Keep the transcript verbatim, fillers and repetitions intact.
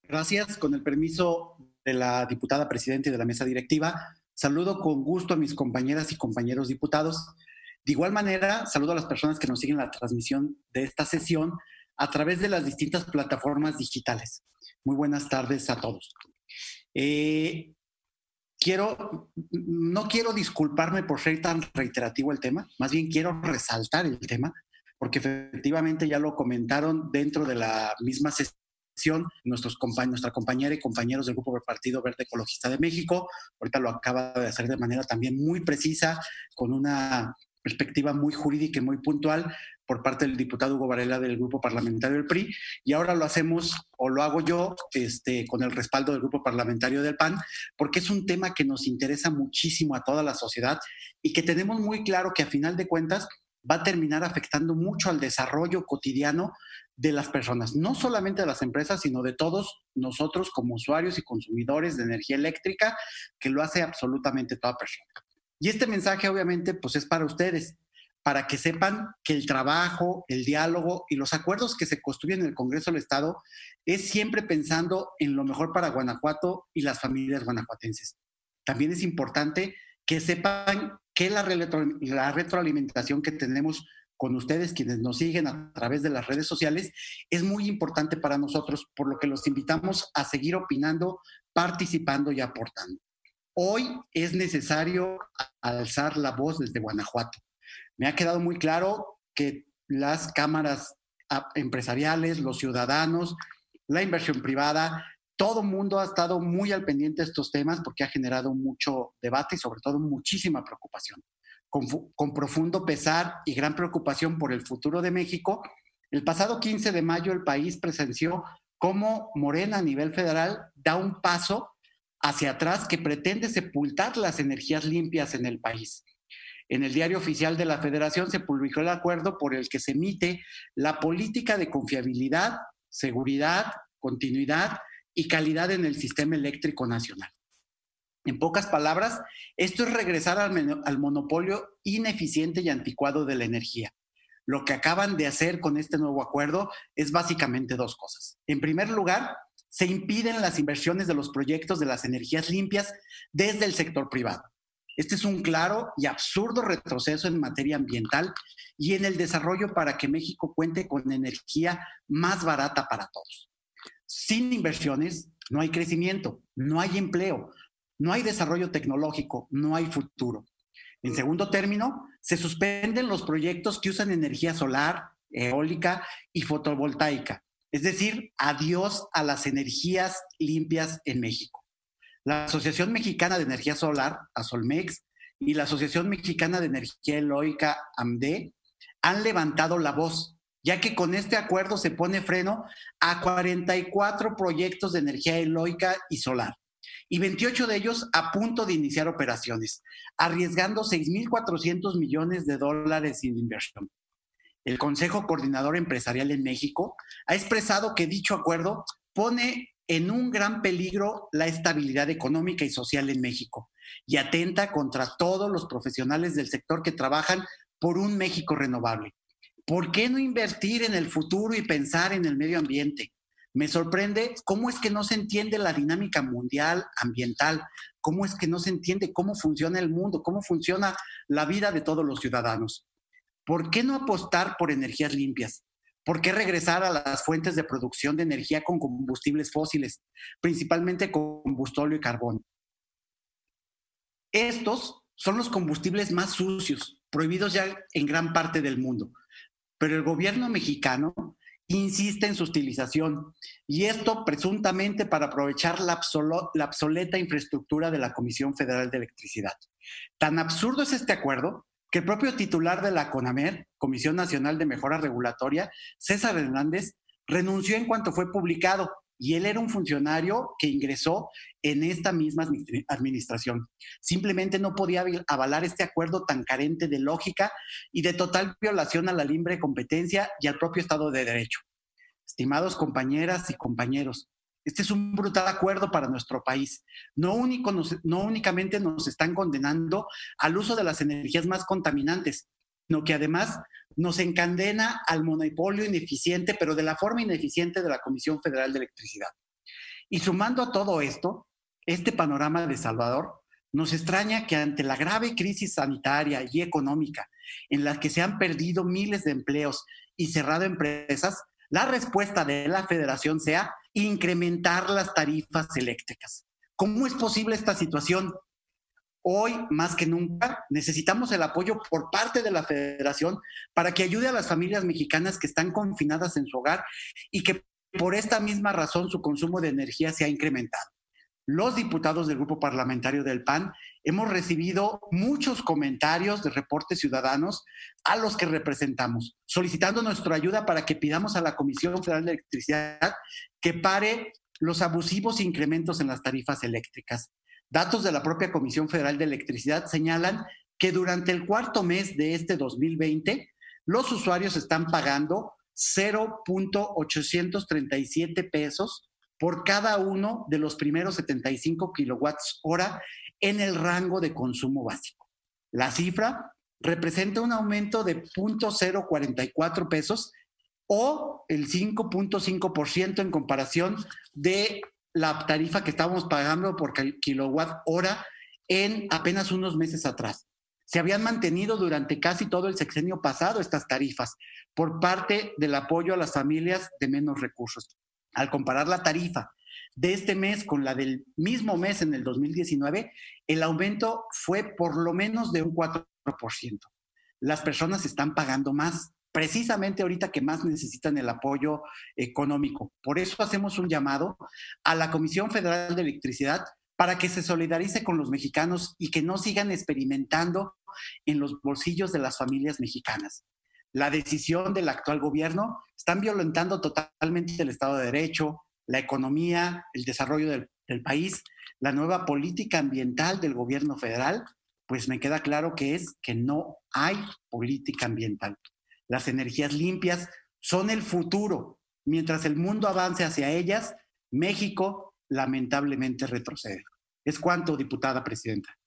Gracias. Con el permiso de la diputada presidenta y de la mesa directiva, saludo con gusto a mis compañeras y compañeros diputados. De igual manera, saludo a las personas que nos siguen la transmisión de esta sesión a través de las distintas plataformas digitales. Muy buenas tardes a todos. Eh, quiero, no quiero disculparme por ser tan reiterativo el tema, más bien quiero resaltar el tema, porque efectivamente ya lo comentaron dentro de la misma sesión nuestros compa nuestra compañera y compañeros del Grupo del Partido Verde Ecologista de México. Ahorita lo acaba de hacer de manera también muy precisa, con una perspectiva muy jurídica y muy puntual por parte del diputado Hugo Varela del Grupo Parlamentario del P R I, y ahora lo hacemos, o lo hago yo, este, con el respaldo del Grupo Parlamentario del P A N, porque es un tema que nos interesa muchísimo a toda la sociedad y que tenemos muy claro que a final de cuentas va a terminar afectando mucho al desarrollo cotidiano de las personas, no solamente de las empresas, sino de todos nosotros como usuarios y consumidores de energía eléctrica, que lo hace absolutamente toda persona. Y este mensaje obviamente pues es para ustedes, para que sepan que el trabajo, el diálogo y los acuerdos que se construyen en el Congreso del Estado es siempre pensando en lo mejor para Guanajuato y las familias guanajuatenses. También es importante que sepan que la, retro, la retroalimentación que tenemos con ustedes, quienes nos siguen a través de las redes sociales, es muy importante para nosotros, por lo que los invitamos a seguir opinando, participando y aportando. Hoy es necesario alzar la voz desde Guanajuato. Me ha quedado muy claro que las cámaras empresariales, los ciudadanos, la inversión privada, todo el mundo ha estado muy al pendiente de estos temas porque ha generado mucho debate y sobre todo muchísima preocupación. Con, con profundo pesar y gran preocupación por el futuro de México, el pasado quince de mayo el país presenció cómo Morena a nivel federal da un paso hacia atrás que pretende sepultar las energías limpias en el país. En el Diario Oficial de la Federación se publicó el acuerdo por el que se emite la política de confiabilidad, seguridad, continuidad y calidad en el sistema eléctrico nacional. En pocas palabras, esto es regresar al, al monopolio ineficiente y anticuado de la energía. Lo que acaban de hacer con este nuevo acuerdo es básicamente dos cosas. En primer lugar, se impiden las inversiones de los proyectos de las energías limpias desde el sector privado. Este es un claro y absurdo retroceso en materia ambiental y en el desarrollo para que México cuente con energía más barata para todos. Sin inversiones no hay crecimiento, no hay empleo, no hay desarrollo tecnológico, no hay futuro. En segundo término, se suspenden los proyectos que usan energía solar, eólica y fotovoltaica. Es decir, adiós a las energías limpias en México. La Asociación Mexicana de Energía Solar, ASOLMEX, y la Asociación Mexicana de Energía Eólica, AMDE, han levantado la voz, ya que con este acuerdo se pone freno a cuarenta y cuatro proyectos de energía eólica y solar, y veintiocho de ellos a punto de iniciar operaciones, arriesgando seis mil cuatrocientos millones de dólares en inversión. El Consejo Coordinador Empresarial en México ha expresado que dicho acuerdo pone en un gran peligro la estabilidad económica y social en México y atenta contra todos los profesionales del sector que trabajan por un México renovable. ¿Por qué no invertir en el futuro y pensar en el medio ambiente? Me sorprende cómo es que no se entiende la dinámica mundial ambiental, cómo es que no se entiende cómo funciona el mundo, cómo funciona la vida de todos los ciudadanos. ¿Por qué no apostar por energías limpias? ¿Por qué regresar a las fuentes de producción de energía con combustibles fósiles, principalmente combustóleo y carbón? Estos son los combustibles más sucios, prohibidos ya en gran parte del mundo, pero el gobierno mexicano insiste en su utilización, y esto presuntamente para aprovechar la, la obsoleta infraestructura de la Comisión Federal de Electricidad. Tan absurdo es este acuerdo que el propio titular de la CONAMER, Comisión Nacional de Mejora Regulatoria, César Hernández, renunció en cuanto fue publicado, y él era un funcionario que ingresó en esta misma administración. Simplemente no podía avalar este acuerdo tan carente de lógica y de total violación a la libre competencia y al propio Estado de Derecho. Estimados compañeras y compañeros, este es un brutal acuerdo para nuestro país. No, único nos, no únicamente nos están condenando al uso de las energías más contaminantes, sino que además nos encadena al monopolio ineficiente, pero de la forma ineficiente de la Comisión Federal de Electricidad. Y sumando a todo esto, este panorama desalvador, nos extraña que ante la grave crisis sanitaria y económica en la que se han perdido miles de empleos y cerrado empresas, la respuesta de la Federación sea incrementar las tarifas eléctricas. ¿Cómo es posible esta situación? Hoy, más que nunca, necesitamos el apoyo por parte de la Federación para que ayude a las familias mexicanas que están confinadas en su hogar y que por esta misma razón su consumo de energía se ha incrementado. Los diputados del Grupo Parlamentario del P A N hemos recibido muchos comentarios de reportes ciudadanos a los que representamos, solicitando nuestra ayuda para que pidamos a la Comisión Federal de Electricidad que pare los abusivos incrementos en las tarifas eléctricas. Datos de la propia Comisión Federal de Electricidad señalan que durante el cuarto mes de este dos mil veinte, los usuarios están pagando cero punto ochocientos treinta y siete pesos por cada uno de los primeros setenta y cinco kilowatts hora en el rango de consumo básico. La cifra representa un aumento de punto cero cuarenta y cuatro pesos o el cinco punto cinco por ciento en comparación de la tarifa que estábamos pagando por kilowatt hora en apenas unos meses atrás. Se habían mantenido durante casi todo el sexenio pasado estas tarifas por parte del apoyo a las familias de menos recursos. Al comparar la tarifa de este mes con la del mismo mes en el dos mil diecinueve, el aumento fue por lo menos de un cuatro por ciento. Las personas están pagando más, precisamente ahorita que más necesitan el apoyo económico. Por eso hacemos un llamado a la Comisión Federal de Electricidad para que se solidarice con los mexicanos y que no sigan experimentando en los bolsillos de las familias mexicanas. La decisión del actual gobierno están violentando totalmente el Estado de Derecho, la economía, el desarrollo del, del país, la nueva política ambiental del gobierno federal, pues me queda claro que es que no hay política ambiental. Las energías limpias son el futuro. Mientras el mundo avance hacia ellas, México lamentablemente retrocede. Es cuanto, diputada presidenta.